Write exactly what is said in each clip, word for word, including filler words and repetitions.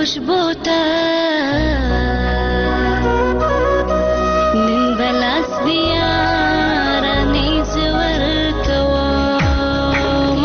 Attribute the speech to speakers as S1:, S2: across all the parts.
S1: خوشبو ته نن بلاس بیا رانې زور کوم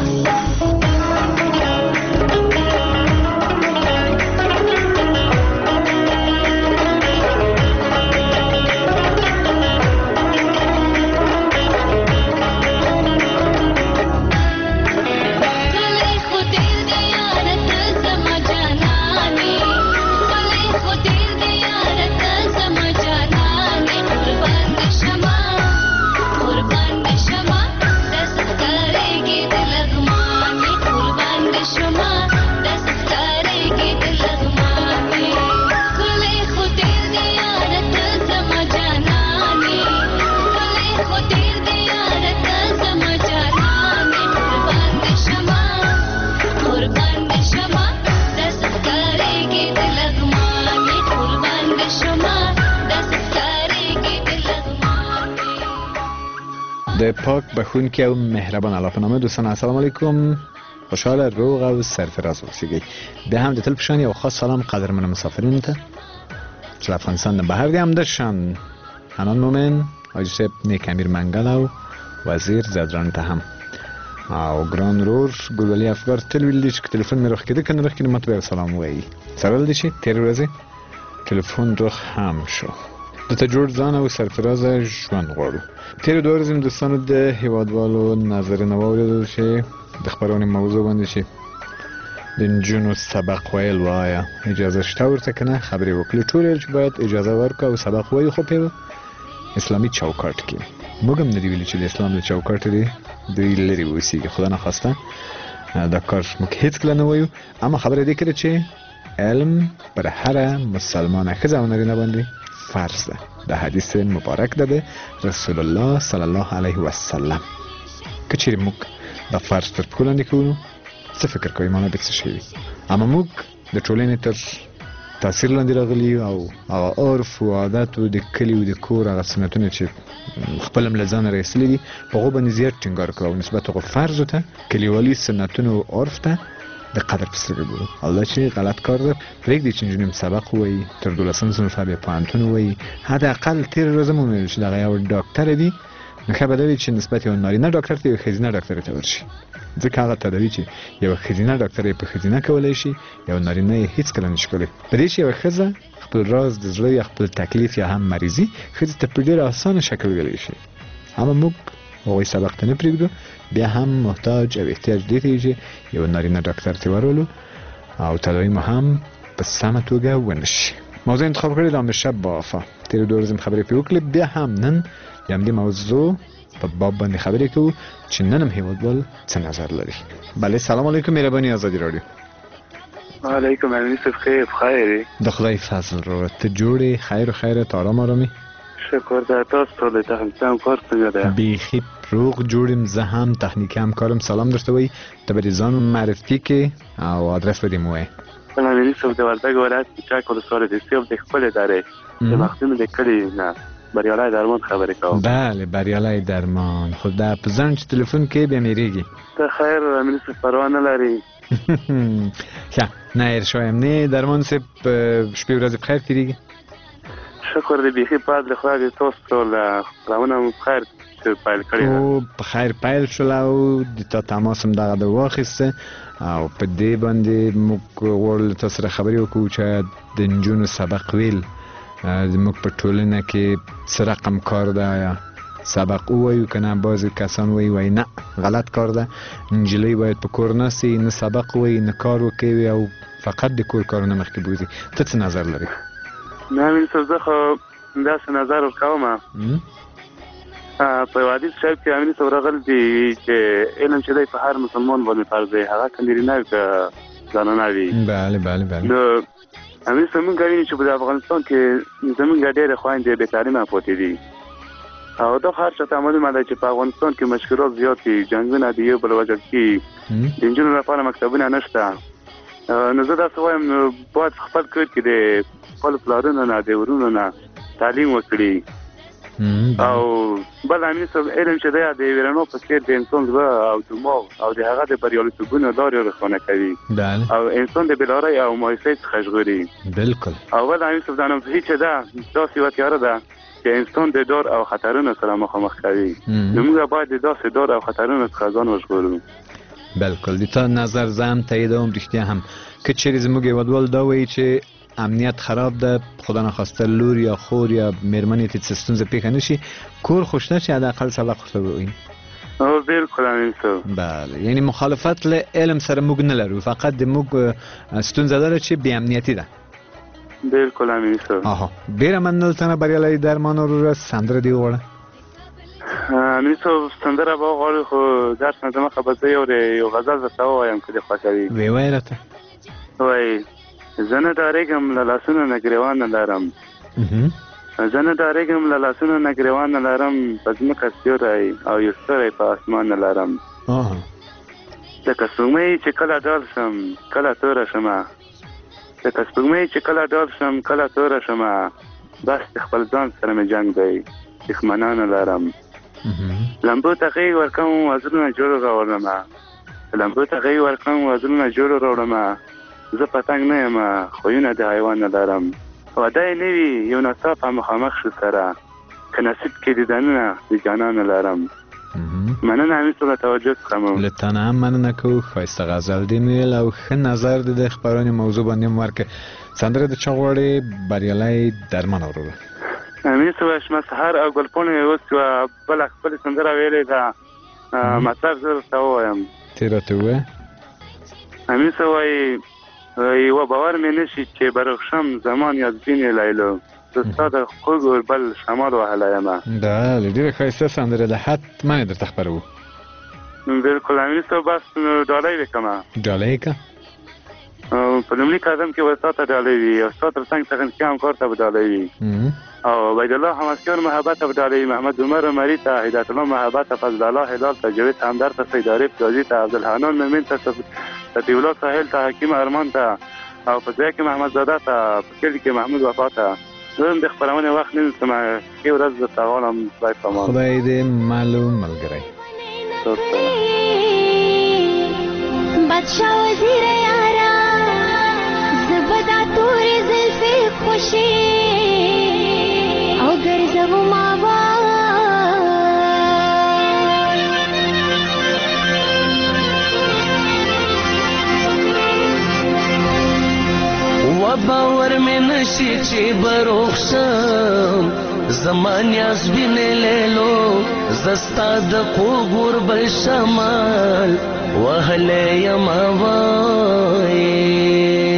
S2: د پاک بخونکی او مهربان الله په نامه دوستان السلام علیکم، خوشحال روغ او سرفراز اوسئ. بیا هم د تل پشان یو خاص سلام قدرمن مسافرینو ته چې افغانستان نه بهر دي هم دشان حنان مومن، حاجی صاحب نیک امیر منگل او وزیر زدران ته هم او ګران رور ګلولي افګار تل ویل چې تلیفون مې روخ کېده کنه روخ کېده ماته سلام وایي سره دې چې تیر ورځې تلیفون روخ هم شو د ته جوړ ځان او سرفراز ژوند غواړو. تیر دوه ورځې دوستانو د هیوادوالو نظرونه واورېدل چې د خپرونې موضوع باندې چې د نجونو سبق ویل وایه اجازه شته ورته که نه خبرې وکړي ټول چې باید اجازه ورکړه او سبق وایي خو په اسلامي چوکاټ کې موږ هم نه دي ویلي چې د اسلام د چوکاټ دی دوی لرې اوسېږي خدا نخواسته دا کار موږ هېڅکله نه وایو اما خبره دې کړې چې علم پر هره مسلمانه ښځه او نارینه باندې فرض ده. د حدیث مبارک ده د رسول الله صلی الله علیه وسلم که چیرې موږ دا فرض تر پښو لاندې کوو څه فکر کوئ مانا به څه شی وي اما موږ د ټولنې تر تاثیر لاندې راغلي او هغه عرف او عادت او د کلي او د کور هغه سنتونه چې خپل هم له ځانه راایستلي دي په هغو باندې زیات ټینګار کوو او نسبت هغو فرضو ته کلیوالي سنتونو او عرف ته د قدر په سترګه ګورو او دا چې غلط کار ده پرېږدي چې نجونې سبق ووایي تر دولسم صنفه بیا پوهنتون ووایي حداقل تېره ورځ مو ویل چې دغه یو ډاکټره دي نو ښه به دا وي چې نسبت یو نارینه ډاکټر ته یو ښځینه ډاکټرې ته ورشي ځکه هغه تداوي چې یو ښځینه ډاکټر یې په ښځینه کولی شي یو نارینه یې هېڅکله نشي کولی په دې چې یوه ښځه خپل راز د زړه یا خپل تکلیف یا هم مریضي ښځې ته په ډېر اسانه شکل ویلی شي اما موږ هغوی سبق ته نه پرېږدو بیا هم محتاج او احتیاج دې ته چې یو نارینه ډاکټر ته ورولو او تداوی مو هم په سمه توګه ونه شي. موضوع انتخاب کړې د امیر شب با آفا تېرې دوه ورځې مې خبرې پرې وکړې بیا هم نن د همدې موضوع په باب باندې خبرې کوو چې نن هم هیوادوال څه نظر لري. بله سلام علیکم مهرباني ازادي راډیو.
S3: وعلیکم امیر صاحب خیر خیر
S2: د خدای فضل رو ته جوړې خیر و خیرت آرام آرامي
S3: شکر ده تاسو ټول ته هم کار څنګه ده
S2: بیخي روغ جوړم زه هم تخنیکی همکارم سلام درته وایي ته به دې ځان معرفي کې او آدرس به دې مو وایي.
S3: امیر صاحب د وردګ ولایت چاک ولسوالۍ د سیب د خپل ادارې د مخدوم د کلي نه بریالی درمان خبرې کوم.
S2: بله بریالی درمان خو دا په ځان چې تلیفون کې بیا میریږي
S3: ته خیر امیر صاحب پروا نه لري
S2: ښه نه هېر شویم نه درمان صاحب شپې ورځې په خیر تېرېږي
S3: شکر دې بیخي پاد له خدای دې تاسو ټول خپرونه مو په خیر پیل کړې
S2: او په خیر پیل شول او د تا تماس هم دغه د واخیسته او په دې باندې موږ غواړو له تاسو سره خبرې وکړو چې د نجونو سبق ویل زموږ په ټولنه کې څه رقم کار ده یا سبق ووایو که نه بعضې کسان وایي وایي نه غلط کار ده نجلۍ باید په کور ناستې نه سبق وایي نه کار وکوي او فقط د کور کارونه مخکې بوځي. ته څه نظر لري؟
S3: نه امیر صاحب زه خو داسې نظر ورکوم په یو حدیث شریف کې امیر صاحب راغلی دي چې علم چې دی په هر مسلمان باندې فرض دی هغه که نارینه وي که زنانه وي.
S2: بله بله بله
S3: نو امیر صاحب موږ وینو چې په افغانستان کې زموږ ډېرې خویندې بې تعلیمه پاتې دي او دا هر چاته معلومه ده چې په افغانستان کې مشکلات زیات دي جنګونه د یو بل وجه کې د نجونو لپاره مکتبونه نشته نو زه داسې وایم نو باید خپل کور کې د خپل پلارونو نه د ورونو نه تعلیم وکړي او بل امین صاحب علم چې دی د یو رڼا په څېر د انسان زړه او دماغ او د هغه د بریالیتوبونو لارې روښانه کوي
S2: بله
S3: او انسان د بېلارۍ او مایوسۍ څخه ژغوري.
S2: بالکل.
S3: او بل امین صاحب دا نامپوهي چې ده داسې یوه تیاره ده چې انسان د دار او خطرونو سره مخامخ کوي. نو موږ باید د داسې دار او خطرونو څخه ځان وژغورو.
S2: بالکل. د تا نظر زه هم تاییدوم. رښتیا هم که چیرې زموږ هېوادوال دا وایي چې امنیت خراب ده، خدا نخواسته لور یا خور یا میرمنې ته څه ستونزه پیښه نشي، کور خو شته چې حداقل سبق ورته ووایي.
S3: او بالکل امین صاحب.
S2: بله، یعنی مخالفت له علم سره موږ نه لرو، فقط د موږ ستونزه داره چې بې امنیتي ده.
S3: بالکل امین صاحب.
S2: آها، ډېره مننه تنه بریالی درمان وروره. سندره دې وغواړه.
S3: امین صاحب سندره به وغواړو خو درس نه دمخه به زه یو یو غزل درته ووایم که دې خوښوي.
S2: ویې وایه راته.
S3: وایي زه نه ډارېږم له لاسونو نه ګرېوان نه لرم، زه نه ډارېږم له لاسونو نه ګرېوان نه لرم، په ځمکه سیوری او یو ستوری په اسمان نه لرم. لکه سپوږمۍ چې کله ډال شم کله توره شمه، لکه سپوږمۍ چې کله ډال شم کله توره شمه، بس د خپل ځان سره مې جنګ دی دښمنان نه لرم. لمبو ته غېږ ورکوم وزرونه جوړ راوړمه، لمبو ته غېږ ورکوم وزرونه جوړ راوړمه، زه پتنګ نه یم خویونه د حیوان نه لرم. واده یې نه وي یو ناڅاپه مخامخ شو سره، که نصیب کې دیدنونه د جانان نه لرم. مننه امین صاحب له توجه څخه مو.
S2: له تا نه هم مننه کوو. ښایسته غزل دې ویل او ښه نظر دې د خپرونې موضوع باندې هم ورکړې. سندره د چا غواړې بریالی درمان وروره؟
S3: امین صاحب شمه سهار او ګلپاڼې اوس یوه بله خپلې سندره ویلې ده، مطلب زه درته ووایم.
S2: تې راته ووایه.
S3: امین صاحب وایي یوه باور مې نشي چې برخشم زمان یادبین لیلو، زه ستا د خوږ بل شمال وهلی یمه.
S2: بله، ډېره ښایسته سندره ده، حتما یې درته خپروو.
S3: بالکل امین صاحب. بس ډالۍ وکړمه.
S2: ډالۍ که
S3: په لومړي قدم کې به ستا ته ډالۍ وي او ستا تر څنګ تخنیکي همکار ته به ډالۍ وي او عبیدالله حماسکار محبت ته به ډالۍ وي، محمد عمر عمري ته، هدایت الله محبت ته، فضل الله هلال ته، جاوید همدرد ته، سید عارف جازي ته، عبدالحنان مومن ته، صفي الله ساحل ته، حکیم ارمان ته او په ځای کې محمد زاده ته، په کلي کې محمود وفا ته. زه هم د خپرونې وخت نه نیسم. ښې ورځ درته غواړم. خدای پامان.
S2: خدای دې معلوم ملګری.
S1: بادشاه وزیر یارا زبدا تورې زلفې خوشې او ګرځوم آواز
S4: و باور مې نشي چې بروخشم زمان یاسبین لیلو، زستا د خوګور بل شمال وهلی یم وای.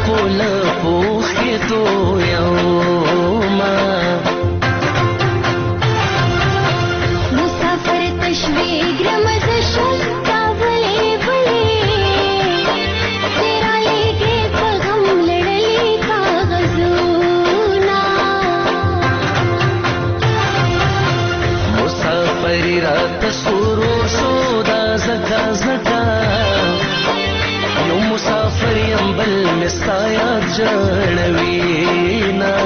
S4: پول پوخ کې تو یوما
S1: مسافر تشویق رمز شل کابلې بلې تیرا لېږې په غم لړلي کاغذونه
S4: مسافري راته سرور شو دا زکا زکا یو مسافر یم بل مستا یاد جړوینا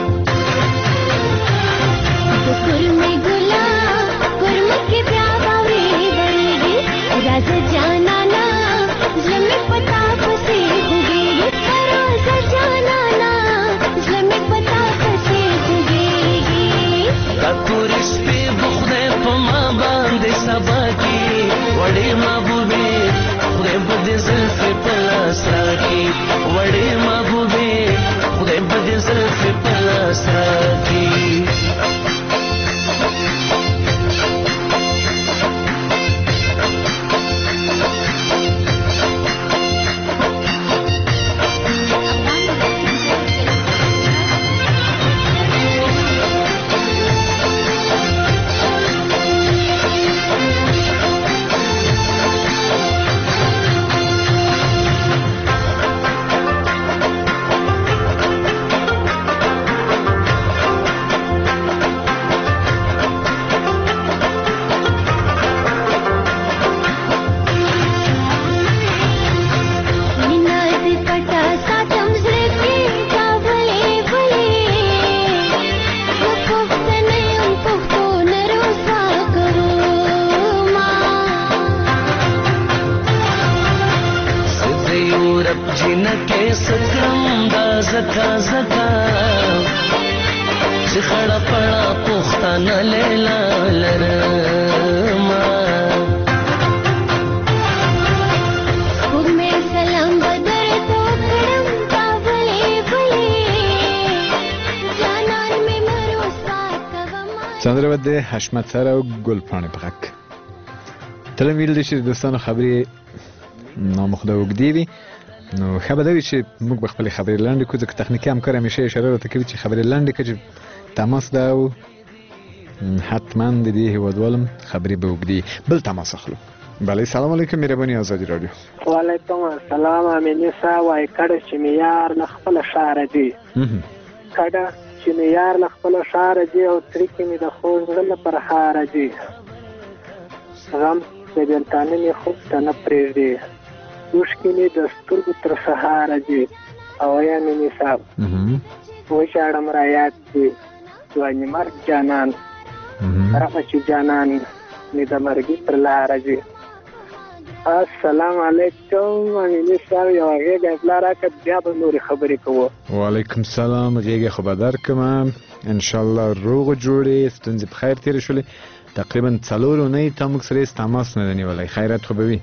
S1: د ګلمې ګلا ګرمه کې بیا باورې وړېږي راځه جانانا زړه مې پتا پسې خوږېږي راځه جانانا زړه مې پتا پسې خوږېږي
S4: دا تورې شپې به خدای په ما باندې سبا کې وړې محبوبې خدای به دې زلفې په لاس راکړي وړې محبوبې خدای به دې زلفې په لاس راکړي جنکې سکرم دا زکا زکا چې خړه پړه پښتنه لیلا لرما
S1: وګمې سلام بدر تو کړم کابلې بلې جانان مې مروسا کوما
S2: چندرود حشمت سره او ګلپاڼې په غږ تل ویل دي چې د دوستانو خبرې نامخده وګدي وي نو ښه به دا وي چې موږ به خپلې خبرې لنډې کړو ځکه تخنیکي همکار همیشه اشاره راته کوي چې خبرې لنډې کړه چې تماس ده او حتما د دې هېوادوالم خبرې به اوږدې بل تماس اخلو بله سلام علیکم مهرباني ازادي راډیو
S5: وعلیکم السلام امیني صاحب وایي کډه چې مې یار له خپله ښاره ځي کډه چې مې یار له خپله ښاره ځي او ترکې مې د خوږ زړه له پرهاره ځي غم د بېلتانه مې خوب ته نه پرېږدي اوښکې مې د سترګو تر سهاره ځي او یا میني صاحب وژاړم رایاد دي ځواني مرګ جانان رغه چې جانان مې د مرګي پر لاره ځي السلام علیکم امیني صاحب یو غېږه اطلاع راکړه بیا به نورې خبرې کوو
S2: وعلیکم سلام غېږه خو به درکړم انشاءالله روغ جوړې ستونزې په خیر تېرې شولې تقریبا څلور اونۍ تا موږ سره هېڅ تماس نه دی نیولی خیرات خو به وي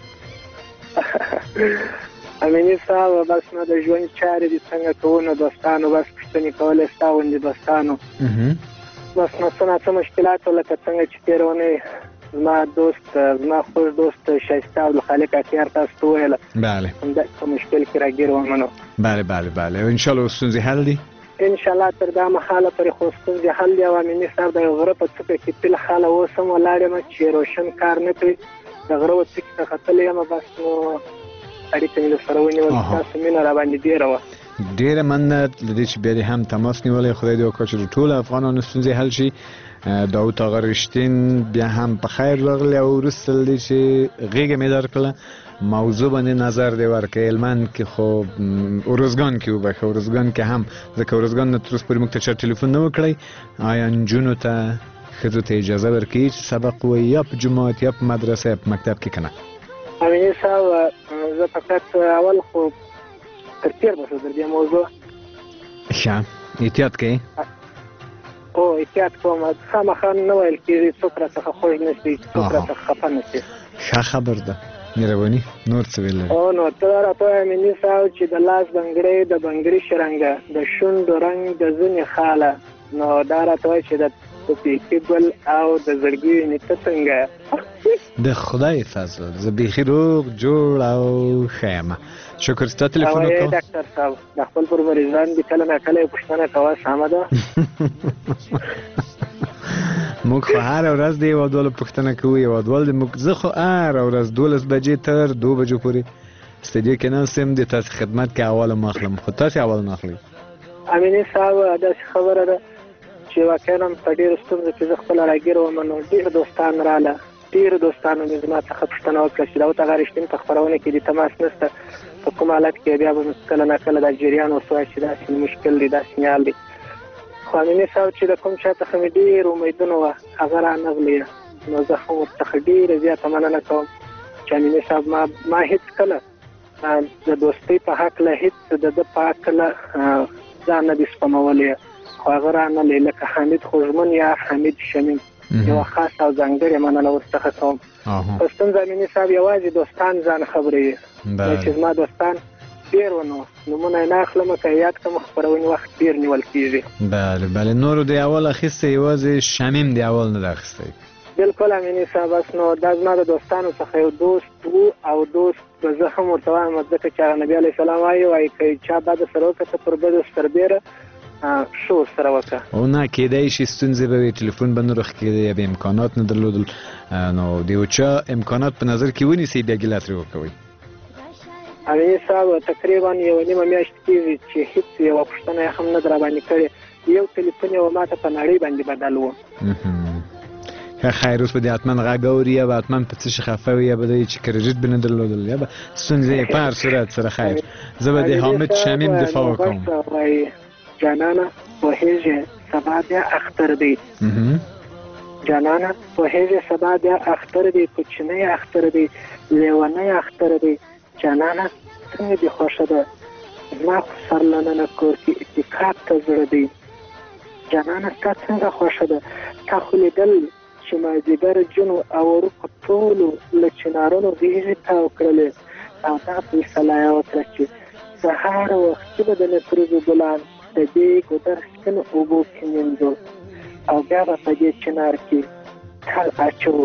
S5: امیني صاحب بس نو د ژوند چارې دي څنګه کوو نو دوستانو بس پوښتنې کولې ستا غوندې دوستانو بس نو څه ناڅه مشکلات وو لکه څنګه چې تېره اونۍ زما دوست زما خوږ دوست ښایسته عبدالخالق اخیار تاسو ته وویله
S2: بله
S5: همداسې په مشکل کې راګیر وم نو
S2: بله بله بله انشاءالله ستونزې حل دي
S5: انشاءالله تر دا مهاله پورې خو ستونزې حل دي او امیني صاحب د یو غره په څوکه کې تل خاله اوس هم ولاړ یم چې روشن کار نه کوي د غره و څوکې ته ختلی یم بس نو اړیکه مې درسره ونیول تاسو مینه راباندې ډېره وه
S2: ډېره مننه له دې چې بیا دې هم تماس نیولی خدای دې وکړه چې د ټولو افغانانو ستونزې حل شي داود آقا رښتین بیا هم په خیر راغلی او وروسته له دې چې غېږه مې درکړله موضوع باندې نظر دې ورکړی هلمند کې خو ارزګان کې وبښه ارزګان کې هم ځکه ارزګان نه تر اوسه پورې موږ ته چا ټلیفون نه وکړی آیا نجونو ته ښځو ته اجازه ورکوي چې سبق ووایي یا په جومات یا په مدرسه یا په مکتب کې که نه
S5: امیني صاحب زه فقط اول خو ترتیر به شو در دې موضوع
S2: ښه احتیاط کوئ
S5: او احتیاط کوم خامخا نه ویل کېږي څوک راڅخه خوږ نه شي څوک راڅخه خفه نه شي
S2: ښه خبر ده مهرباني نور څه ویل لري
S5: او نو ته راته وایه امیني صاحب چې د لاس بنګړۍ د بنګړي شرنګه د شونډو رنګ د ځونې خاله نو دا راته وایه چې د توپیکي ګل او د زړګي وینې ته څنګه
S2: د خدای فضل زه بیخي روغ جوړ او ښه یم. شکر ستا تلیفون
S5: او
S2: وکړو.
S5: ډاکټر صاحب د خپل پر مریضان دي کله نه کله پوښتنه کوه سمه ده.
S2: موږ خو هر ورځ د هیوادوالو پوښتنه کوو. هیوادوال د موږ زه خو هر ورځ دولس بجې تر دو بجو پورې استدیو کې ناست یم د تاسې خدمت کې اول م اخلم، خو تاسې اول نه اخلئ.
S5: امیني صاحب داسې خبره ده چې واقعا هم په ډېرو ستونزو کې زه خپله راګیر وم، نو ډېر دوستان راله، ډېرو دوستانو مې زما څخه پوښتنه وکړه چې دا ورته رښتین په خپرونه کې د تماس نشته، په کوم حالت کې بیا به مې کله نه کله دا جریان وسوای چې داسې مشکل دی، دا سیال دی. خو امیني صاحب چې د کوم چا څخه مې ډېر امیدونه وه هغه رانغلی، نو زه هم ورڅخه ډېره زیاته مننه کوم چې امیني صاحب ما ما هېڅ کله د دوستۍ په هکله هېڅ د ده په هکله ځان نه دي سپمولی، خو هغه رانغلی لکه حمید خوږمن یا حمید شمیم، یوه خاصه او ځانګړې مننه ورڅخه کوم. په ستونزه امیني صاحب یوازې دوستان ځان خبروي، چې زما دوستان ډېر ونه نومونه یې نه اخلم که یاد کړم خپرونې وخت ډېر نیول کېږي.
S2: بله بله نورو د اول اخیستی، یوازې شمیم د اول نه ده اخیستی.
S5: بلکل امیني صاحب بس نو دا زما د دوستانو څخه یو دوست و او دوست به زه هم ورته وایم ځکه چې هغه نبي علیه السلام وایي وایي که چا بده سره وکړه ته پر بدو سربیره ښه ورسره وکړه.
S2: او نه کېدای شي ستونزې به وي، ټلیفون به نه روښ کېده یا به امکانات نه درلودل، نو د یو چا امکانات په نظر کې ونیسئ بیا ګیله ترې وکوئ.
S5: امیني صاحب تقریبا یوه نیمه میاشت کېږي چې هېڅ یوه پوښتنه یې هم نه ده راباندې کړې، یو تلیفون یې و ماته په نړۍ باندې بدل و.
S2: ښه خیر اوس به دې حتما غږ اوري یا به حتما په څه شي خفه وي یا به دی چې کریډیټ به نه درلودل یا به ستونزې یې په هر صورت سره خیر. زه به د حامد شمیم دفاع وکړم.
S5: وایي جانانه پوهېږې سبا بیا اختر دی، جانانه پوهېږې سبا بیا اختر دی، کوچنی اختر دی، لیونی اختر دی، جانانه څنګه دې خوښه ده زما خو سر لننه کور کې اتکاب ته زړه دی، جانانه ستا څنګه خوښه ده تا خو لیدل چې مازدیګر جنو او وروکو ټولو له چنارونو غېږې تاو کړلې، او دا فیصله یې وکړه چې سهار وختي به د نکریزو ګلان د دې ګودر سپینو اوبو کې مینځو او بیا به په دې چنار کې تل اچوو.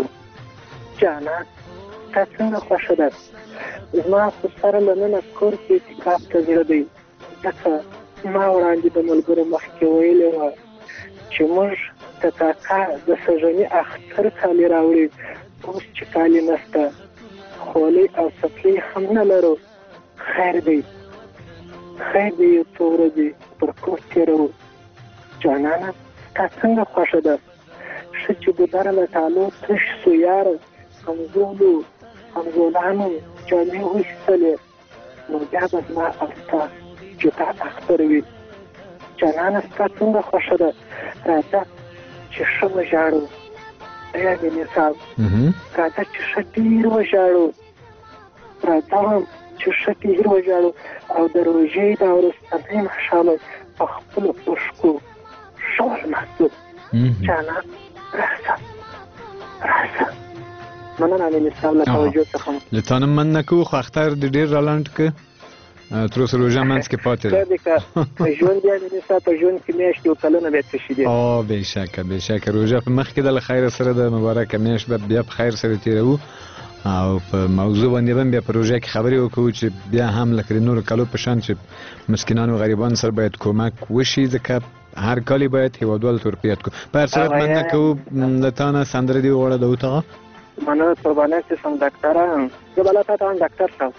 S5: جانان تا څنګه خوښه ده زما خو سره له ننه کور کې اعتکاف ته زړه دی، ځکه ما وړاندې د ملګرو مخکې ویلې وه چې موږ د کاکا د سږني اختر کالي راوړي، اوس چې کالي نشته خولۍ او څپلۍ هم نه لرو، خیر دی خیر دی یو څو ورځې پر کور تېروو. جانانه تا څنګه خوښه ده ښه چې ګودره له ټالو تش سو یاره، همزولو همزولانو جامې وایستلې، نو بیا به زما او ستا جدا اختر وي. جانانه ستا څنګه خوښه ده راځه چې ښه وژاړو، ای امیني صاحب راځه چې ښه ډېر وژاړو، راځه هم چې ښه ډېر وژاړو او د روژې دا وروستنی ماښام په خپلو اوښکو ښه ولمانځو. جانان راځه راځه. مننه امیني صاحب له توجه څخه.
S2: له تا نه مننه کوو خو اختر دې ډېر رالنډ که تر اوسه روژه منځ کې پاتې ده.
S5: په ژوند دی امیني صاحب په ژوند کې میاشتې او کلونه بیا څه شي دي.
S2: او بېشکه بېشکه روژه په مخکې ده له خیره سره ده، مبارکه میاشت به بیا په خیر سره تېروو او په موضوع باندې به بیا په روژه کې خبرې وکړو چې بیا هم لکه د نورو کالو په شان چې مسکینانو او غریبانو سره باید کمک وشي، ځکه هر کال باید هیوادوالو ته ورپیاد کړو. په هر صورت مننه کوو له تا نه سندره دې وغواړه داود آغا.
S5: مننه قربانیت چې سم ډاکټره زه به لا تا ته هم ډاکټر صاحب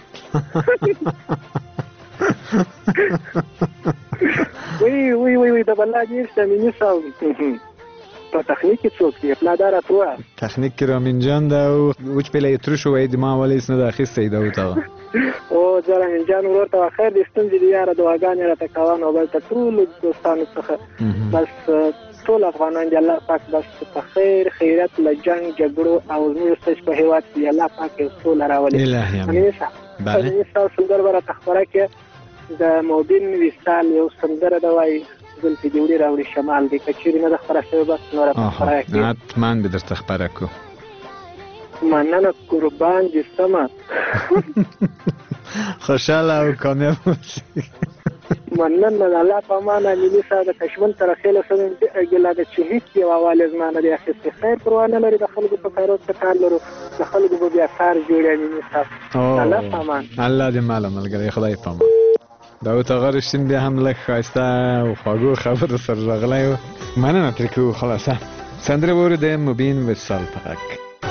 S5: وی وی وی وی د بلا دې امیني صاحب په تخنیک کې څوک دی پلا دار اتوا
S2: تخنیک کې رامین جان دا او وچ په لې تر شو وای د ما ولې سن د اخیستې دا وتا
S5: او ځل رامین جان ورته خیر دې ستنځي دی یاره دواګانې را تکوان او بل ټول دوستانو څخه بس ټول افغانان دی الله پاک بس په خیر خیرات له جنگ جګړو او نور څه په هیواد دی الله پاک ټول راولي
S2: الهي امين.
S5: بله تاسو سندر ورته خبره کې د موبین وستال یو سندره دا وایي زلفې دې وړي راوړي شمال دی که چېرې نه ده خپره شوې بس نوره خبره کړي
S2: حتما به درته خبره کړو.
S5: مننه قربان دې سمه
S2: خوشحاله او کامیاب اوسئ.
S5: مننه د الله په امان ملي صاحب د کشمن تر خېله سره ګلا د چې هیڅ یو حواله زمانه دی اخیستي خیر پروانه لري د خلکو په کارو ته کار لرو د خلکو په بیا کار جوړوي ملي صاحب الله په امان
S2: الله دې مال ملګری خدای په امان دا او تاغه رښتین بیا هم لږ ښایسته او خواږو خبرو سره راغلی و مننه ترې کوو خلاصه سندره واورو د مبین وصال په غږ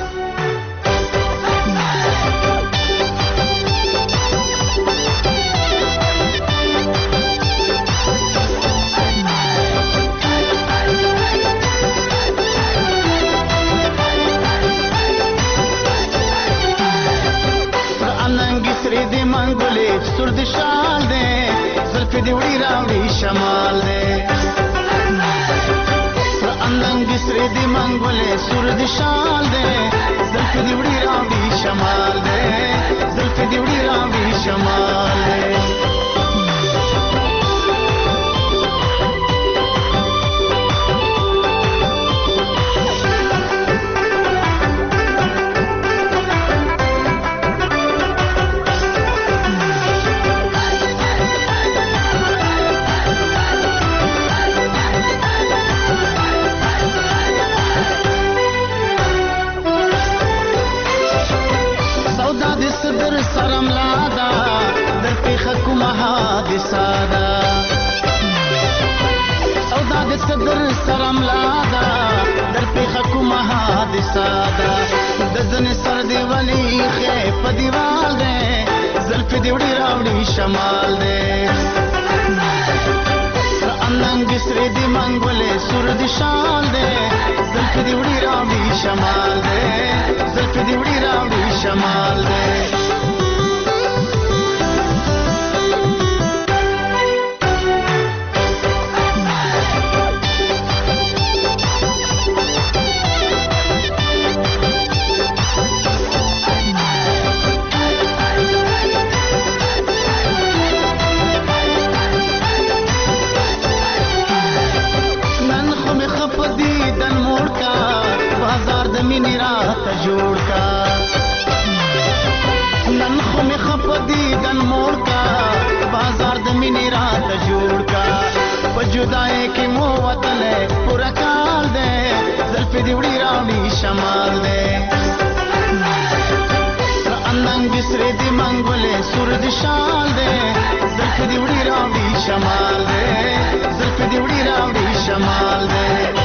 S6: سر د شال دے زلف دی وڑی راوڑی شمال دے اندنگ سر دی منگولے سر د شال دے زلف دی وڑی راوڑی شمال دے زلف دی وڑی راوڑی شمال دے سرم لادا در پیخ کومه حادثه دا سودا د صدر سرم لادا در پیخ کومه حادثه دا د ځن سر دی ولی خې په دیوال دې زلف دی وړي راوړي شمال دې اندنګ سر دی منګولې سر دی شال دې زلف دی وړي راوړي شمال دې زلف دی وړي راوړي شمال دې مینی رات جوړ کا نن خو می خپدی دن موړ کا بازار د مینی رات جوړ کا په جدای کې مو وطن پورا کال دے زلف دی وړي راوړي شمال دے اندنګ سر دی منګولې سر دی شال دے زلف دی وړي راوړي شمال دے زلف دی وړي راوړي شمال دے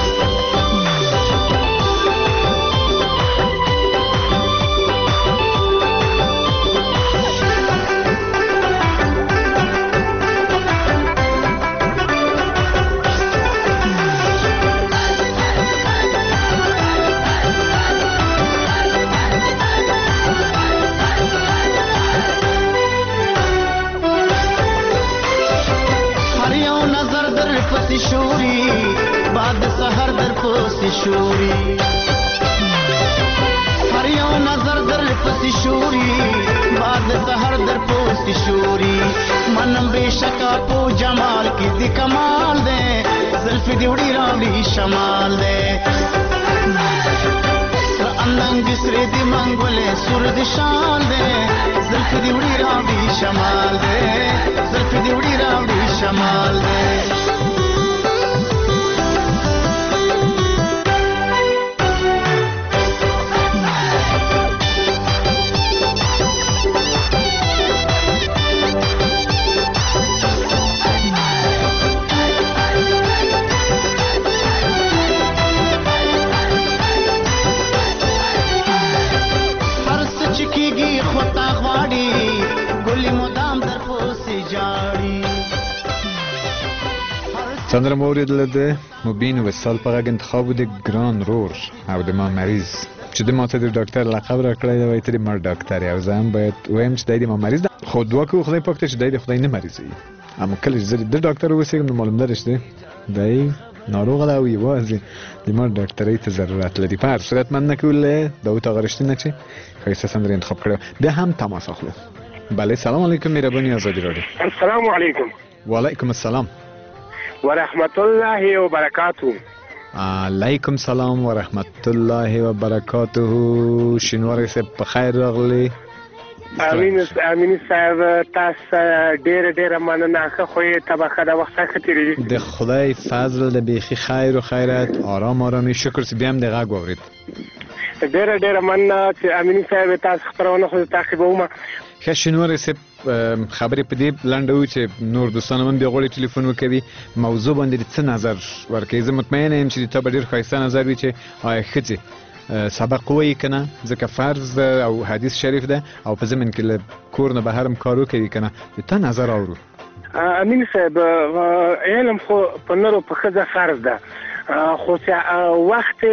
S6: شوري بعد سحر در پوسی شوري هر یو نظر در پوسی شوري بعد سحر در پوسی شوري منم بشکا پو جمال کی دی کمال دے زلف دی وڑی راوڑی شمال دے اندنگ سر دی منگولے سر دی شال دے زلف دی وڑی راوڑی شمال دے زلف دی وڑی راوڑی شمال دے
S2: سندره مورد لده مبین وصال په غږ انتخاب د ګران رور او د ما مریض چې د ماته د ډاکټر لقب راکړی دی وایي ته د ما ډاکټر یې او زه هم باید وایم چې دی د ما مریض ده خو دعا کوو خدای پاک ته چې دی د خدای نه مریض وي اما کله چې زه د ډاکټر واوسېږم نو معلوم ده چې دی ناروغه ده او یوازې د ما ډاکټرۍ ته ضرورت لري په هر صورت مننه کوو له داود آقا رښتینه چې ښایسته سندره انتخاب کړې بیا هم تماس اخلو بله سلام علیکم مهرباني آزادي راډیو
S7: السلام علیکم
S2: وعلیکم السلام
S7: ورحمت الله وبرکاته
S2: علیکم سلام ورحمت الله وبرکاته شینواری صاحب په خیر راغلی
S7: امین امین صاحب تاسو ډېر ډېر مننه ښه خو یې طبقه د وخت څخه تېرېږي
S2: د خدای فضل د بیخي خیر و خیرت آرام آرامي شکر چې بیا هم د غږ واورېد
S7: ډېره ډېره مننه چې امین صاحب تاسو خپرونه خو تعقیبوم.
S2: ښه شینواری صاحب خبرې په دې لنډه وي چې نور دوستانو هم بیا غواړي ټلیفون وکوي موضوع باندې د څه نظر ورکوي. زه مطمئنه یم چې تا به ډېر ښایسته نظر وي چې آیا ښځې سبق ووایي که نه ځکه فرض ده او حدیث شریف ده او په ضمن کې له کور نه بهر هم کار وکوي که نه د تا نظر اورو.
S7: امین صاحب علم خو په نر او په ښځه فرض ده خو چې وخت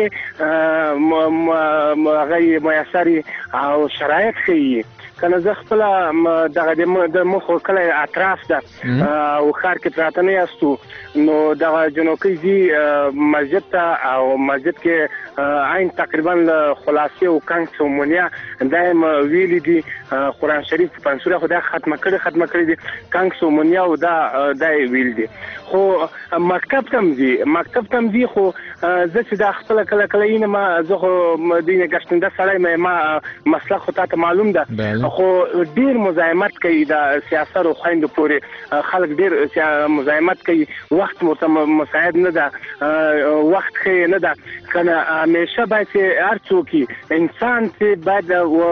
S7: هغه میسر او شرایط ښیي کنه زه خپل دغه د مخ کله اطراف ده او ښار کې پراته نه یاستو نو دغه جنوکۍ ځي مسجد ته او مسجد کې عین تقریبا خلاصې او کنګ سومونیا دایم ویلي دي قرآن شریف په پنځوره خو دا ختمه کړي ختمه کړي دي کنګ سومونیا او دا دا ویل دي خو مکتب تم ځي مکتب تم ځي خو زه چې دا خپل کله کله یې ما زه خو دینه ګشتنده سړی ما مسله خو ته معلوم ده خو ډیر مزاحمت کوي د سیاست او خويند پورې خلک ډیر مزاحمت کوي وخت مساعد نه ده وخت خې نه ده کنه همیشه باید هر څوک انسان چې باید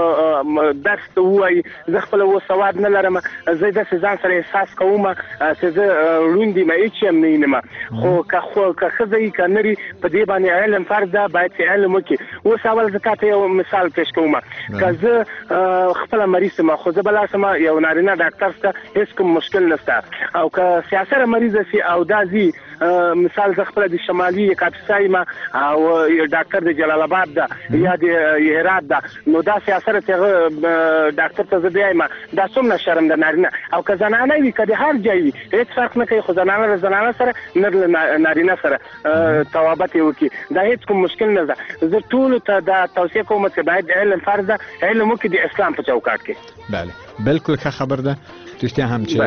S7: درس وایي زه خپل و سواد نه لرم زه د ځان سره احساس کوم چې زه روندي ما هیڅ هم نه یم خو که خو که خزي کنري په دې باندې علم فرض ده باید علم وکي و سوال زکات یو مثال پیش کوم که زه خپل مریض ما خو زه بل سم یو نارینه ډاکټر ته هیڅ کوم مشکل نشته او که سیاست مریض سي او دازي مثال ز خپل د شمالي کاپسای ما او ډاکټر د جلال آباد ده یا د هرات ده نو دا سیاست ته ډاکټر ته زه بیایم دا څومره شرم ده نارینه او که زنانه وي کله هر ځای وي هیڅ فرق نه کوي خو زنانه زنانه سره نه نارینه سره توابت وکي دا هیڅ کوم مشکل نه ده زه ټول ته دا توصیه کوم چې باید علم فرض ده علم وکي د اسلام په چوکاټ کې.
S2: بله بالکل ښه خبر ده رښتیا هم چې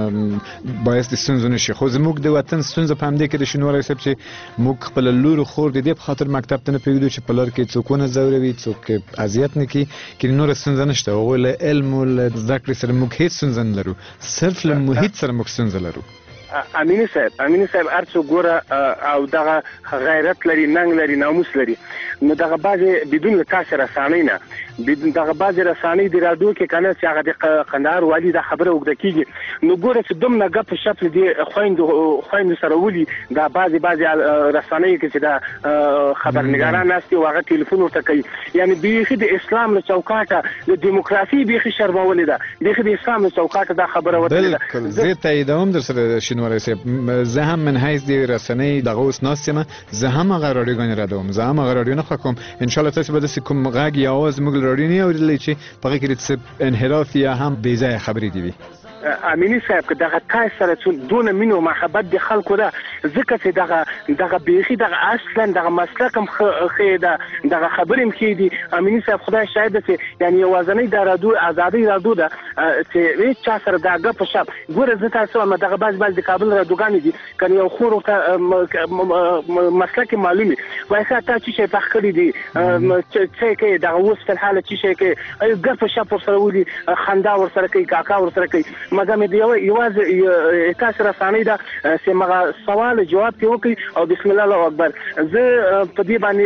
S2: باید د ستونزو نشي خو زموږ د وطن ستونزه په همدې کې د شینواری صاحب چې موږ خپل لور او خور د دې په خاطر مکتب ته نه پرېږدو چې په لار کې څوک ونه ځوروي څوک اذیت نه کړي کې نوره ستونزه نشته هغوی له علم او له زده کړې سره موږ هېڅ ستونزه نه لرو صرف له محیط سره موږ ستونزه لرو.
S7: امینی صاحب امینی صاحب ارڅو ګوره او دغه غیرت لري ننګ لري ناموس لري نو دغه بعضې بدون له تاسې رسانۍ نه دغه بعضې رسانۍ د راډیو کې کنه چې هغه د قندهار والي دا خبره اوږده کېږي نو ګوره چې دومره ګپ شپ دې خویندو خویندو سره ولي دا بعضې بعضې رسانیو کې چې دا خبرنګاران ناست او هغه ټلیفون ورته کوي یعنې بیخي د اسلام له چوکاټه د دیموکراسي بیخي شرمولې ده بیخي د اسلام له چوکاټه دا خبره وتلې ده.
S2: بالکل زه تاییدوم در سره شینواری صاحب زه هم من حیث د رسنۍ دغه اوس ناست یم زه هم هغه راډیوګانې ردوم زه هم هغه راډیو نه خوښ کوم انشاءالله تاسې به داسې کوم غږ یا اواز موږ له راډیو نه اورېدلی چې په هغې کې د څه انحراف یا هم بې ځایه خبرې دي وي.
S7: امینی صاحب که دغه تای سره دونه مینه او محبت د خلکو ده ځکه چې دغه دغه بیخي دغه اصلا دغه مسلک هم ښې ده دغه خبرې هم ښې دي. امینی صاحب خدای شاهد ده چې یعنې یوازنۍ دا راډیو ازادۍ راډیو ده چې هېڅ چا سره دا ګپ شپ ګوره زه تاسو وایم دغه بعضې بعضې د کابل راډیوګانې دي که یو خور ورته مسلک یې معلوم وي وایي ښه تا څه شی پخ کړي دي څه یې کوې دغه اوس فلحاله څه شی کوې ګپ شپ ورسره ولي خندا ورسره کوي کاکا ورسره کوي مګر مې د یوازې تاسې رسانۍ ده چې مغه سوال جواب کې وکړي او بسم الله الله اکبر زه په دې باندې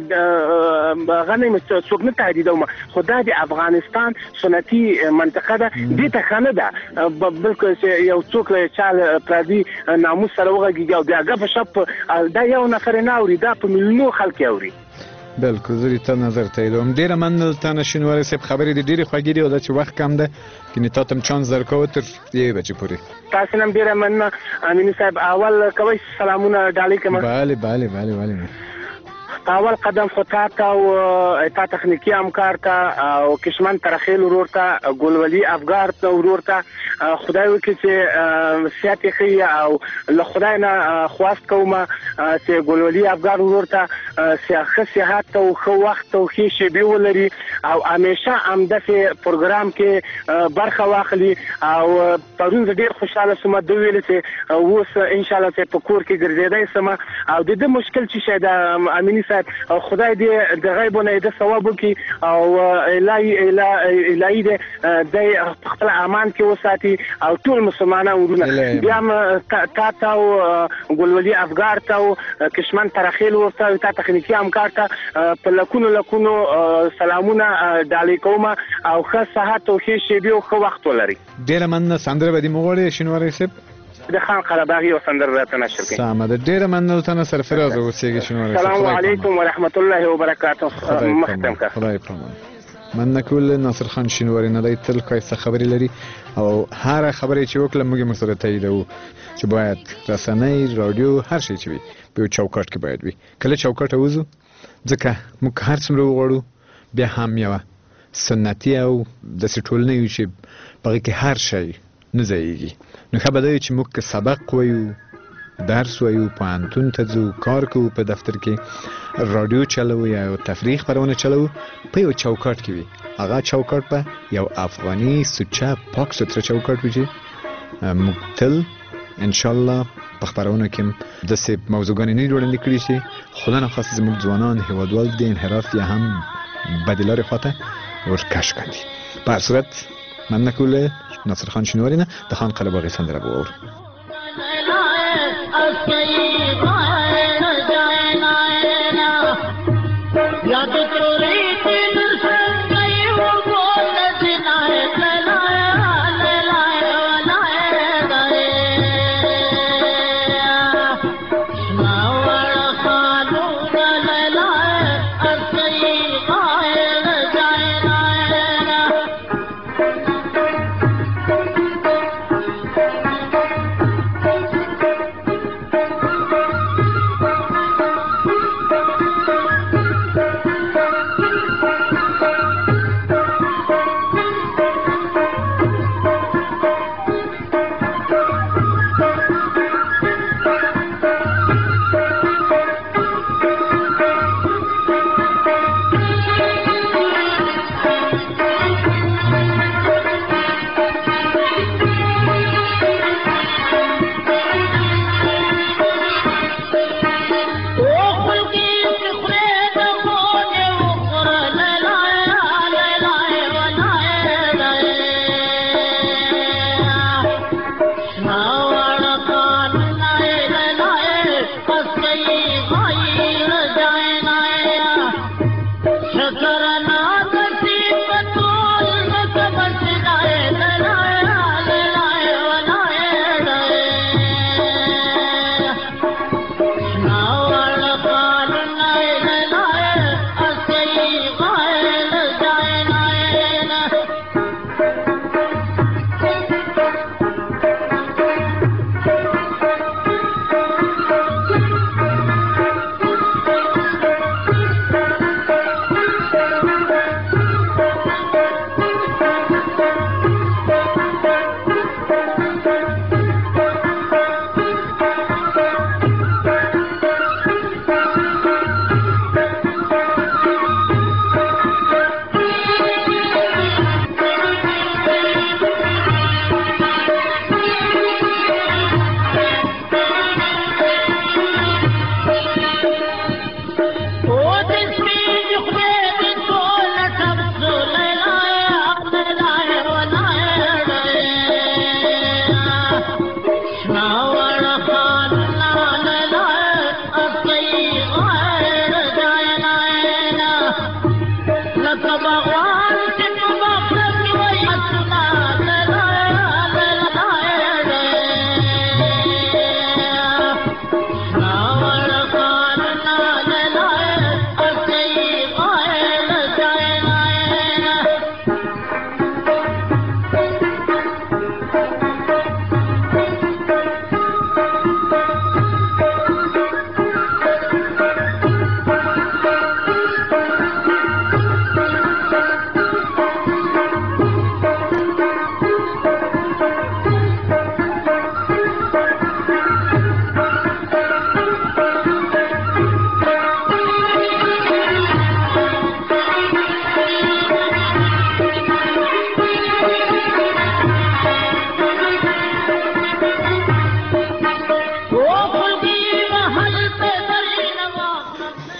S7: هغه نه یم څوک نه تهدیدوم خو دا د افغانستان سنتي منطقه ده دې ته ښه نه ده بلکل چې یو څوک له چا پردي ناموس سره وغږېږي او بیا ګپ شپ دا یو نفر نه اوري دا په میلیونو خلک اوري.
S2: بالکل زه تا نظر تاییدوم ډېره مننه تا شینواری صاحب خبرې دې ډېرې خوږې دي او دا چې وخت کم ده کنې تا ته هم چانس درکوه تر یوې بجې پورې.
S7: تاسې نه هم ډېره مننه امیني صاحب اول کوئ سلامونه ډالۍ کړم.
S2: بله بله بله بله
S7: اول قدم خو تا ته او تا تخنیکي همکار ته او کشمن ترخیل ورور ته ګلولي افګار ته ورور ته خدای وکړي چې صحت یې ښه او له خدای نه خواست کوم چې ګلولي افګار ورور ته ښه صحت او ښه وخت او ښې شېبې ولري او همیشه همداسې پروګرام کې برخه واخلي او پرون زه ډېر خوشحاله شوم ده ویلې چې اوس انشاءالله چې په کور کې ګرځېدی سم او د ده مشکل چې شی د امیني صاحب خدای دې د غیب نه د ثواب وکي او الهي الهي دې د خپل امان کې وساتي او ټول مسلمانان ورونه بیا تا تا او ګلولي افغار تا او کشمن ترخیل ورته تا تخنیکی همکار ته په لکونو لکونو سلامونه ډالې کوم او ښه صحت او ښه شیبې او ښه وخت ولري.
S2: ډېره مننه. سندره به دې وغواړې شینواری صاحب؟
S7: د خان قرباغي او سندره راته نشر کړي.
S2: سمه ده. ډېره مننه ته سرفراز اوسېږي شینواری صاحب.
S7: السلام علیکم ورحمت الله وبرکاته. مختم کا
S2: خدای پامان. مننه کول ناصر خان شینواری نه دی، تل ښایسته خبرې لري او هر خبرې چې وکړه موږ یې ورسره تاییدوو چې باید رسنۍ رادیو هر شی چې وي په یو چوکاټ کې باید وي. کله چوکاټ ته وځو ځکه موږ هر څومره وغواړو بیا هم یوه سنتي او داسې ټولنه یو چې په هغې کې هر شی نه ځایېږي. نو ښه به دا وي چې موږ که سبق وایو، درس وایو، پوهنتون ته ځو، کار کوو په دفتر کې، رادیو چلوو یا یو تفریح خپرونه چلوو، په یو چوکاټ کې وي. هغه چوکاټ به یو افغاني سوچه پاک ستره چوکاټ وي چې موږ تل انشاءالله په خپرونه کې داسې موضوعګانې نه وړاندې کړي چې خدا نخواست زموږ ځوانان هیوادوال د انحراف یا هم بدې لارې خواته ورکش کړي. په هر صورت مننه کوله ناصر خان شینواری نه د خان قلباغي سندره به واورو.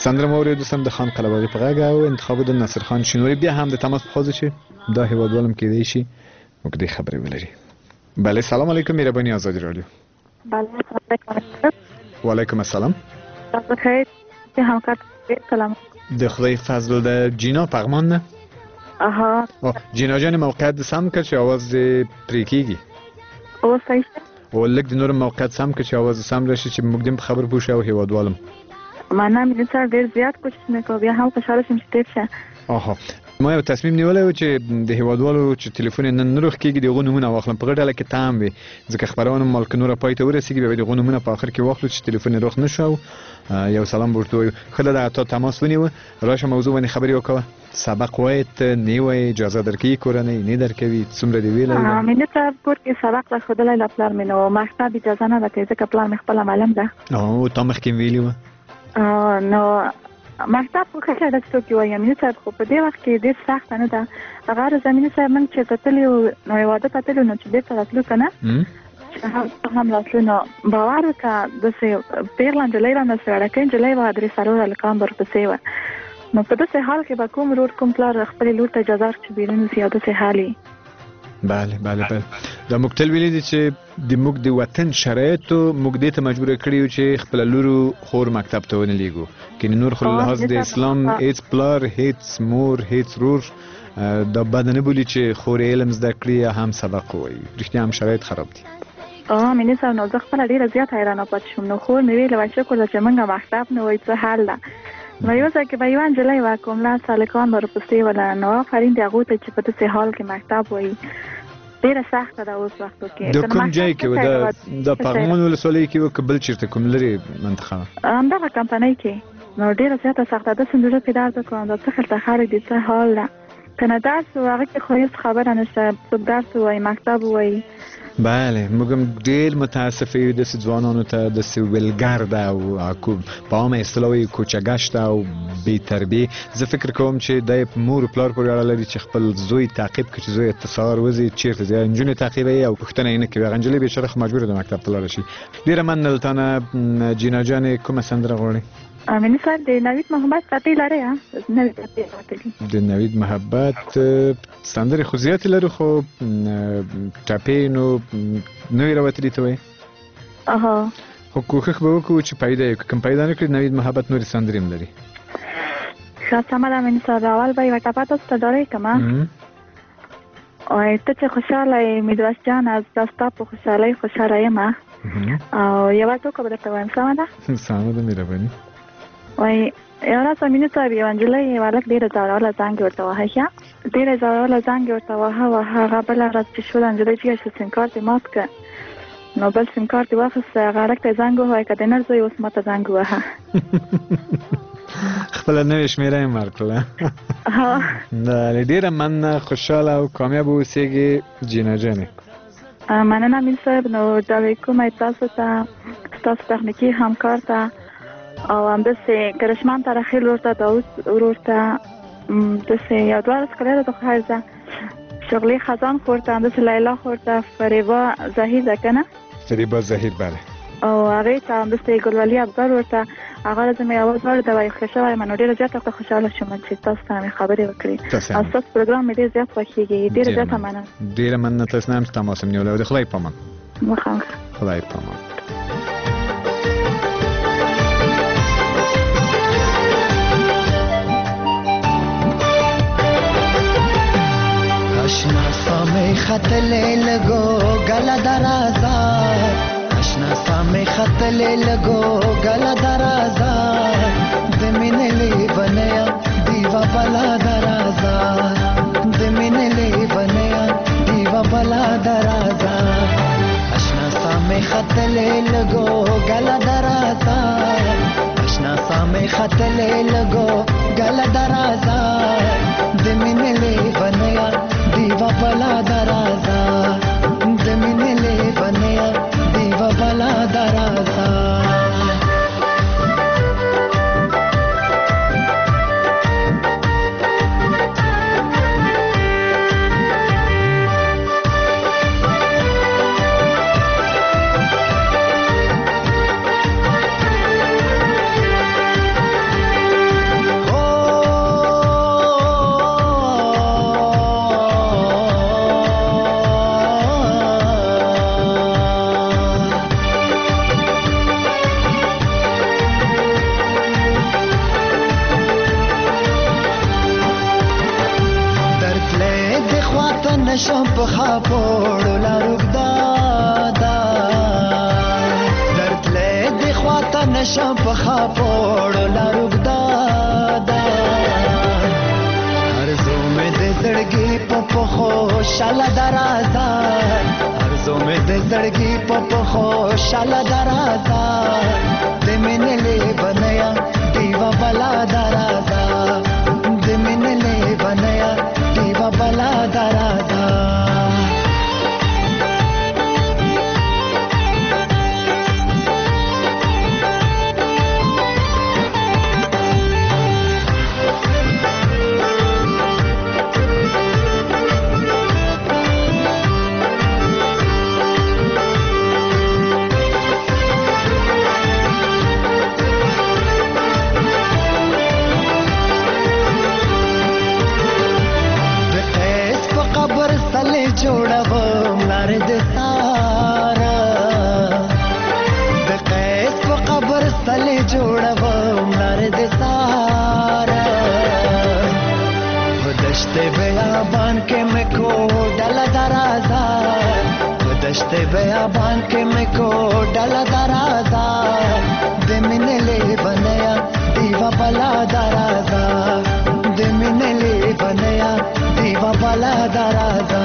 S2: سندره مو دوستم د خان قلباغي په غږ او انتخاب د ناصر خان شینواری بیا هم د تماس په خوځ شي دا هیوادوالم کېدای شي وګړي خبرې ولري. بله سلام علیکم مهرباني آزادی رادیو.
S8: بله سلام علیکم.
S2: و علیکم السلام.
S8: بخیر که همکار سلام.
S2: د خدای فضل د جینا پغمان نه؟
S8: آها.
S2: جینا جان موقعیت سم که چه آواز پریکیگی؟
S8: او صحیح.
S2: و لک د نور موقعیت سم که چه آواز سم راشي چې موږ دیم خبر پوښه او هیوادوالم.
S8: منم این سر ډیر زیات کوشش میکنم بیا هم خوشاله شم چې تیر شه.
S2: آها. ما یو تصمیم نیولای و چې د هیوادوالو چې ټلیفون نن نروخ کېږي دغه نمونه واخلم په ډله کې تام وي ځکه خبرونه مالک نور پای ته ورسیږي به دغه نمونه په اخر کې واخلو چې ټلیفون روخ نشو یو سلام ورته خله دا ته تماس ونیو راشه موضوع باندې خبرې وکړه سبق وایت نیوي اجازه درکې کورنۍ نه درکوي څومره دی ویل
S8: ا مینه ته پور کې سبق را خدای له پلار مینو مکتب اجازه نه ده ځکه پلار مخ خپل معلم ده
S2: او ته مخ کې ویلو
S8: ا نو مکتب خو ښه ده چې وایم نه صاحب خو په دې وخت کې ډېر سخت نه ده هغه زمينه صاحب من چې تتلی نو یو عادت تتلی نو چې دې تراتلو کنه هم هم راتلو نو باور وکړه د څه پیرلاند لیرا نه سره کین چې لیوا درې سره لکام بر پسې و نو په دې حال کې به کوم روډ کوم پلار خپل لور ته اجازه ورکړي بیرون زیاده سه حالي
S2: بله بله بله دا مکتل ویلي دي چې د موږ د وطن شرایطو موږ دې ته مجبور کړیو چې خپل لورو خور مکتب ته ونه لیږو کینې نور خو لحاظ د اسلام هیڅ پلار هیڅ مور هیڅ رور دا بد نه بولی چې خور علم زده کړي هم سبق وایي رښتیا هم شرایط خراب دي
S8: اه مینه سره نو زه خپل ډیره زیات حیرانه پاتې شوم نو خور مې ویل وای چې کوله چې موږ مکتب نه وای څه حل ده نو یو ځکه به یوان جلای واکوم لا سالکان ورپسې ولا نو فرین دی هغه ته چې په دې حال کې مکتب وای ډیره سخته ده اوس وختو کې
S2: د کوم ځای کې و د د پغمان ولسوالۍ کې و کبل چیرته کوم لري منطقه
S8: همدغه کمپنۍ کې نو ډیره زیاته سخته ده سندره پیدا ده کوم د څه خلک خارج دي څه حال ده کنه درس هغه کې خو هیڅ خبره نشته څو درس وای مکتب وای
S2: بله موږ هم ډېر متاسف یو د ځوانانو ته د سویلګرد او په عامه اصطلاح کوچګشت او بې تربیې زه فکر کوم چې د مور پلار پورې اړه لري چې خپل زوی تعقیب کړي چې زوی اتصال وځي چیرته ځي نجونې تعقیبوي او پوښتنه یې نه کوي هغه نجلۍ بېچاره خو مجبوره ده مکتب ته لاړه شي ډېره مننه له تا نه جینا جانې کومه سندره غواړې
S8: امین صاحب د نوید محبت پاتې لري ها نوید پاتې
S2: د نوید محبت سندره خو زیات لري خو ټاپې نو نوې راوتلي ته وایي
S8: اها
S2: خو کوښښ به وکړو چې پیدا یې کوم پیدا نه کړي نوید محبت نورې سندرې هم لري
S8: ښه سمه ده امین صاحب اول به یوه ټپه تاسو ته ډالۍ کړم او ته چې خوشحاله یې میدوس جان از دا ستا په خوشحالۍ خوشحاله یم او یوه ټوکه به درته وایم سمه ده
S2: سمه ده مهرباني
S8: وای یو ورځ امینه صاحب یو نجلۍ یو هلک ډېره زوروله زنګ ورته وهه ښه ډېره زوروله زنګ ورته وهه وهه هغه بله ورځ چې شوله نجلۍ جګه شوه سیم کارت یې مات کړه نو بل سیم کارت یې واخیست هغه هلک ته یې زنګ ووهه که د نر زوی اوس ما ته زنګ ووهه
S2: خپله نوې شمېره یې ورکړله ډېره مننه خوشحاله او کامیاب اوسېږي جینا جانې
S8: مننه امین صاحب نو ډالۍ کوم تاسو ته ستاسو تخنیکي همکار ته او همداسې کرشمان ته رخیل ورته داود ورور ته داسې یو دوه ورځې کلی ده خو هر ځه شغلې خزان خور ته همداسې لیلا خور ته فریبا زهیر ده که نه
S2: فریبا زهیر بله
S8: او هغې ته همداسې ګلولي افضل ورته هغه ورځ مې اواز واورېده وایي ښه شوی یم نو ډېره زیاته ورته خوشحاله شوم چې تاسو سره مې خبرې وکړې او ستاسو پروګرام مې ډېر زیات خوښېږي ډېره زیاته مننه
S2: ډېره مننه تاسو نه هم چې تماس مې نیولی و د خدای په امان
S8: مخامخ
S2: خدای په امان
S6: اشنا سامې خطلې لګو ګل درازا اشنا سامې خطلې لګو ګل درازا د مینې لې بنیا دیوا بلا درازا د مینې لې بنیا دیوا بلا درازا اشنا سامې خطلې لګو ګل درازا اشنا سامې خطلې لګو ګل درازا د مینې لې بنیا دیوا بلا درازا د مینې لې بنیا دیوا بلا درازا نشم په خاپوړو لارو دادا درتلې د خواته نشم په خاپوړو لارو دادا ارزو مې د زړګي په خوشاله درازا ارزو مې د زړګي په خوشاله درازا د مینې له بنیا دیوا بلا درازا د مینې له بنیا دیوا بلا درازا جوړوم لار د سارا د قیس په قبر سلې جوړوم لار د سارا په دشت بیابان کې مې کو ډل درازا په دشت بیابان کې مې کو ډل درازا د مینې له بنیا دیوا بلا درازا د مینې له بنیا دیوا بلا درازا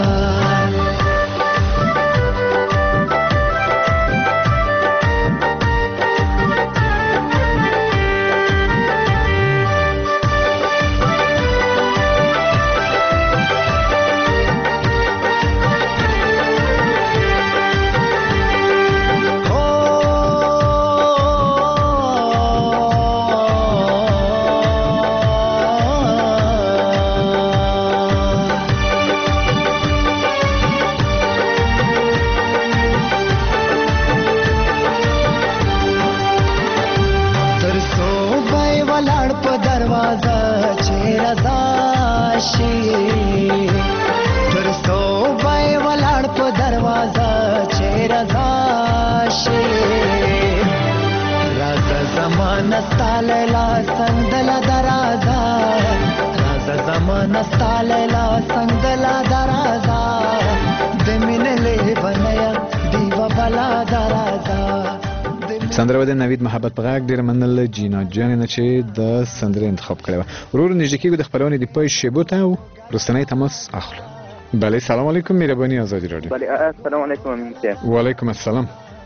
S6: نستاللا سندلا درازا رازا زمان نستاللا سندلا درازا دمینلی بنیا دیوا بلا درازا
S2: سندره و د نوید محبت په غږ ډیر منل جینا جان نه چې د سندره انتخاب کړو ورور نږدې کېږو د خبرونه د پای شیبو ته او رستنی تماس اخلو. بله سلام علیکم مهربانی آزادی رادیو.
S9: بله السلام علیکم امین صاحب.
S2: وعلیکم السلام.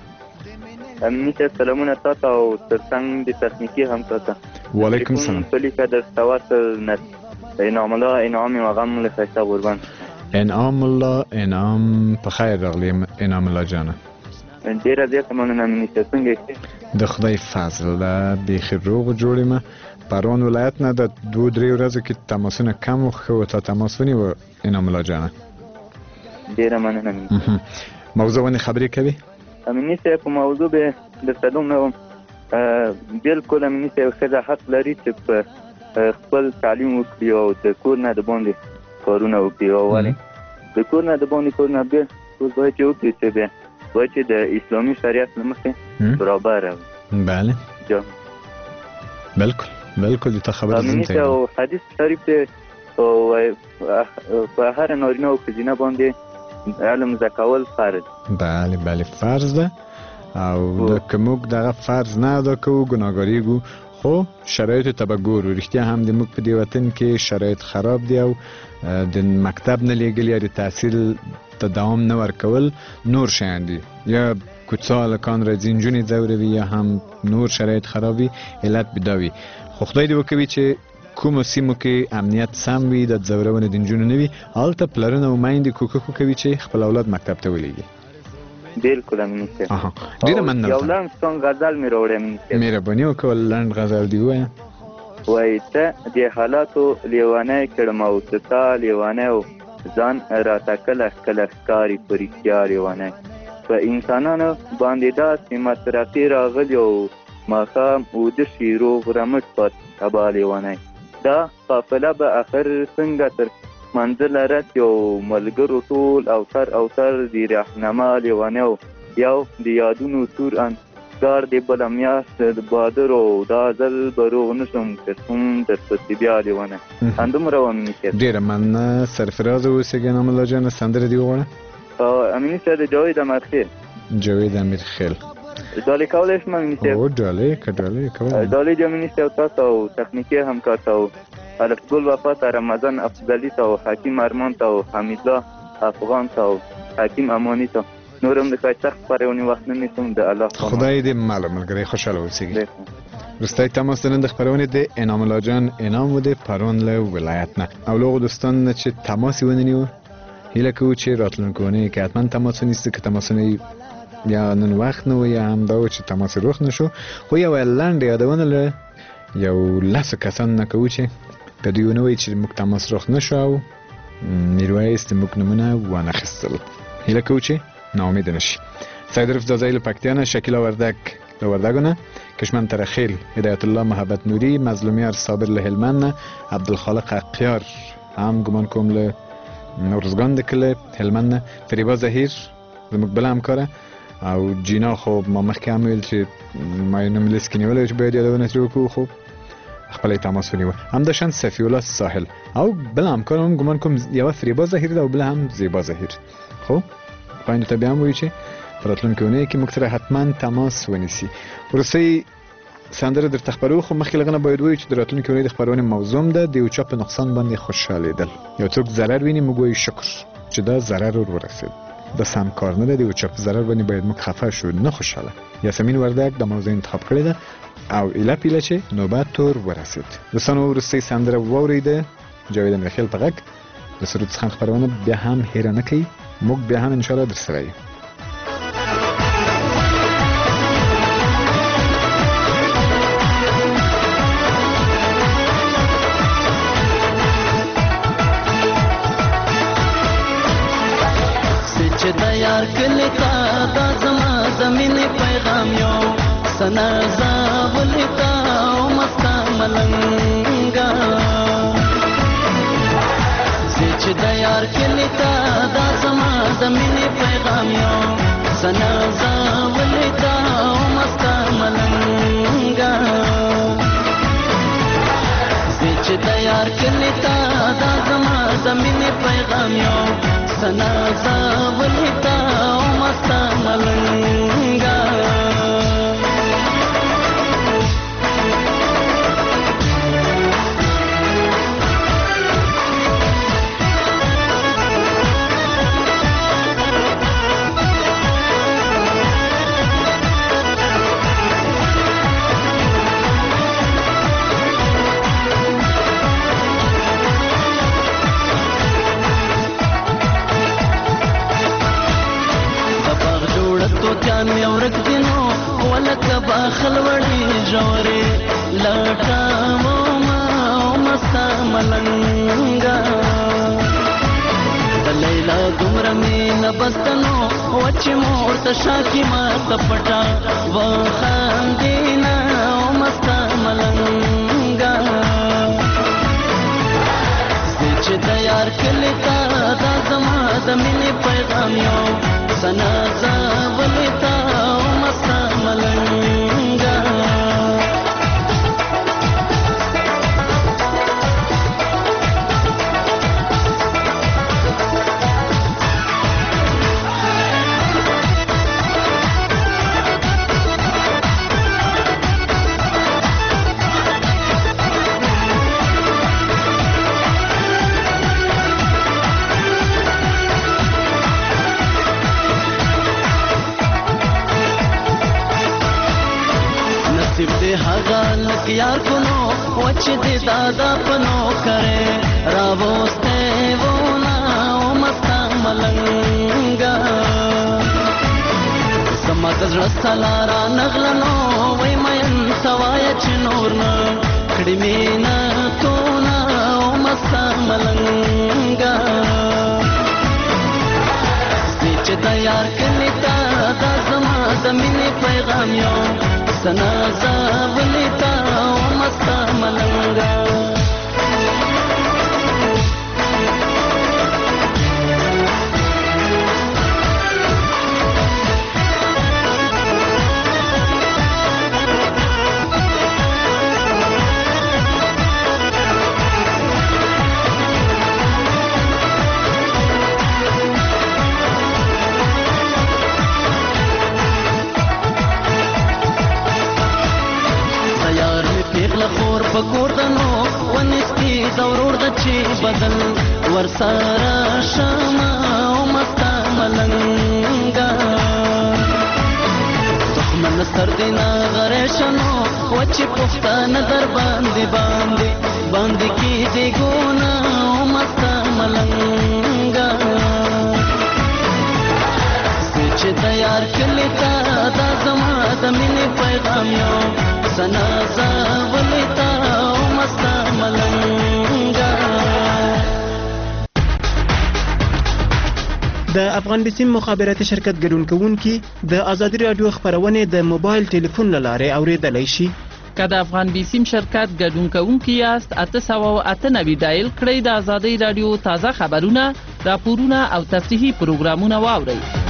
S9: امین صاحب سلامونه تاسو او ترڅنګ د تخنیکی هم تاسو.
S2: وعلیکم السلام.
S9: پلیکه در تواصل نت انعام الله انعام و غم له خسته قربان.
S2: انعام الله انعام په خیر راغلی انعام الله جانه.
S9: ډیر زیات مننه امین صاحب څنګه
S2: د خدای فضل ده بخیر روغ جوړی ما پروان ولایت نه د دو درې ورځې کې تماسونه کم خو ته تماسونی و انعام الله جانه.
S9: ډیر مننه.
S2: موضوع ونه خبرې کوي
S9: امین صاحب په موضوع به د صدوم نو بالکل امین صاحب خزه حق لري چې خپل تعلیم وکړي او د کور نه د باندې کارونه وکړي او ولې د کور نه د باندې کارونه به اوس باید چې وکړي چې به باید چې د اسلامي شریعت له مخې برابر وي.
S2: بله
S9: جا
S2: بالکل بالکل د خبره
S9: امین صاحب حدیث شریف ته په هر نارینه او ښځینه باندې علم زکول فرض.
S2: بله بله فرض ده او د کومک دغه فرض نه ادا کوو ګناهګاریږو خو شرایط ته به ګورو. رښتیا هم د موږ په دې وطن کې شرایط خراب دي او د مکتب نه لیږل یا د تحصیل ته دوام نه ورکول نور شیان دي یا کوڅه هلکان راځي نجونې ځوروي یا هم نور شرایط خراب وي علت به دا وي. خو خدای دې وکوي چې کومو سیمو کې امنیت سم وي د ځورونې د نجونو نه وي هلته پلرونه او میندې کوښښ کوي چې خپل اولاد مکتب ته ولېږي.
S9: بالکل امین صاحب.
S2: ډېره مننه.
S9: یو لنډ سونګ غزل مې راوړی امین صاحب.
S2: مهرباني وکړه لنډ غزل دې ووایه.
S9: وایي ته دې حالاتو لیونی کړم او ته تا لیونی او ځان راته کله کله ښکاري په رښتیا لیونی په انسانانو باندې داسې مصرفي راغلي او ماښام اوده شي روغ رمټ پات سبا لیونی دا قافله به اخر څنګه تر منزله رسي او ملګرو ټول اوتر اوتر د رهنما لیونی او یو د یادونو تور ان کار دی بله میاشت د بهادر و دا ځل به روغ نه شم که څوم درپسې بیا لیونی همدومره و امیني صاحب.
S2: ډېره مننه سرفراز اوسېږئ انعام الله جانه. سندره دې وغواړه.
S9: امیني صاحب د جاوید امیرخیل.
S2: جاوید امیرخیل
S9: ډالۍ کولی شم امیني صاحب؟
S2: او ډالۍ که ډالۍ کولی.
S9: ډالۍ د امیني صاحب تا ته او تخنیکي همکار ته او الف ګل وفا ته، رمضان افضلي ته او حکیم ارمان ته او حمیدالله افغان ته او حکیم امانی ته. نور هم د ښایسته خپرونې وخت نه نیسم. د الله
S2: خدای دې مل ملګری خوشحاله اوسېږي. وروستی تماس د نن د خپرونې د انعام الله جان انعام و د پروان له ولایت نه. او له هغو دوستانو نه چې تماس یې ونه نیوه هیله کوو چې راتلونکې اونۍ کې حتما تماس ونیسي. که تماسونه یا نن وخت نه و یا همدا و چې تماس روښ نه شو، خو یوه لنډه یادونه له یو لسو کسانو نه کوو چې د دوی ونه وایي چې موږ تماس روښ نه شو او میرویس د موږ نومونه وانخیستل. هیله کوو چې ناامید نشي. سید رفزازی له پکتیا نه، شکیلا وردک له وردګو نه، کشمن ترخیل، هدایت الله محبت نوری، مظلومیار صابر له هلمند نه، عبدالخالق اقیار هم ګمان کوم له نورزګان د کله هلمند نه، فریبا زهیر زموږ بله همکاره او جینا. خو ما مخکې هم ویل چې ما یې نوم لیست کې نیولی چې باید یادونه ترې وکړو، خو خپله یې تماس ونیوه. همداشان صفی الله ساحل او بله همکاره هم ګمان کوم یوه فریبا زهیر ده او بله هم زیبا زهیر. خو خویندو ته بیا هم وایو چې په راتلونکې اونۍ کې موږ سره حتما تماس ونیسي. وروستۍ سندره درته خپروو، خو مخکې له هغه نه باید ووایو چې د راتلونکې اونۍ د خپرونې موضوع ده د یو چا په نقصان باندې خوشحالېدل. یو څوک ضرر ویني موږ وایو شکر چې دا ضرر ور ورسېد. دا سم کار نه ده. د یو چا په ضرر باندې باید موږ خفه شو نه خوشحاله. یاسمین وردک د موضوع انتخاب کړې ده او ایله پیله چې نوبت تور ورسېد. دوستانو وروستۍ سندره واورېده جاوید امیرخیل په غږ د سرود څخه خپرونه بیا هم هیره نه کوي. موږ بیا هم انشاءالله در سره یو.
S4: چې د یار کلی تا دا زما زمینې پیغام یو سنا زاولې تا او مستا ملنګا. چې د یار کلی تا دا زما زمینې پیغام یو سنا زاولې تا او مستا ملنګا. چې د یار کلی تا دا زما زمینې پیغام یو سنا زاولې تا او مستا ملنګا. جان مې ورک دینو ولکه باخل وړي جوړې لټاو ما مستا ملنګا. د لیلا دومره مینه بستنو وچې مور ته شاکي ما ته پټا وخاندینا مستا ملنګا. چې د یار کلی تا دا زما د مینې پیغام یو سنا زاولې تا او مستا ملنګا. هغه لک یار کنو وچ دې دادا پنو کرے راوسته ونا او مستا ملنګا. سما د زړه سلارا نغلنو وای مېن سوای چې نور نه کړي مینا تو نا او مستا ملنګا. چې د یار کلی تا دا زما زمینې پیغام یو سنا زاولې تا او مستا ملنګا. پکوردنو ونستی دورور د چی بدل ورسارا شما او مستا ملنگا دخمن سر دینا غریشنو وچی پختان در باندی باندی باندی کی دی گونا او مستا ملنگا سچ تیار کلی تا دا زما د مینې پیغام یو سنازا ولیتا او مستا ملنگا.
S10: د افغان بیسیم مخابراتي شرکت ګډون کوونکي د ازادي رادیو خبرونه د موبایل ټلیفون له لارې اوریدلای شي.
S11: که د افغان بیسیم شرکت ګډون کوونکي یاست اته سوه او اته نوي ډایل کړئ د ازادي رادیو تازه خبرونه، راپورونه او تفریحي پروګرامونه واورئ.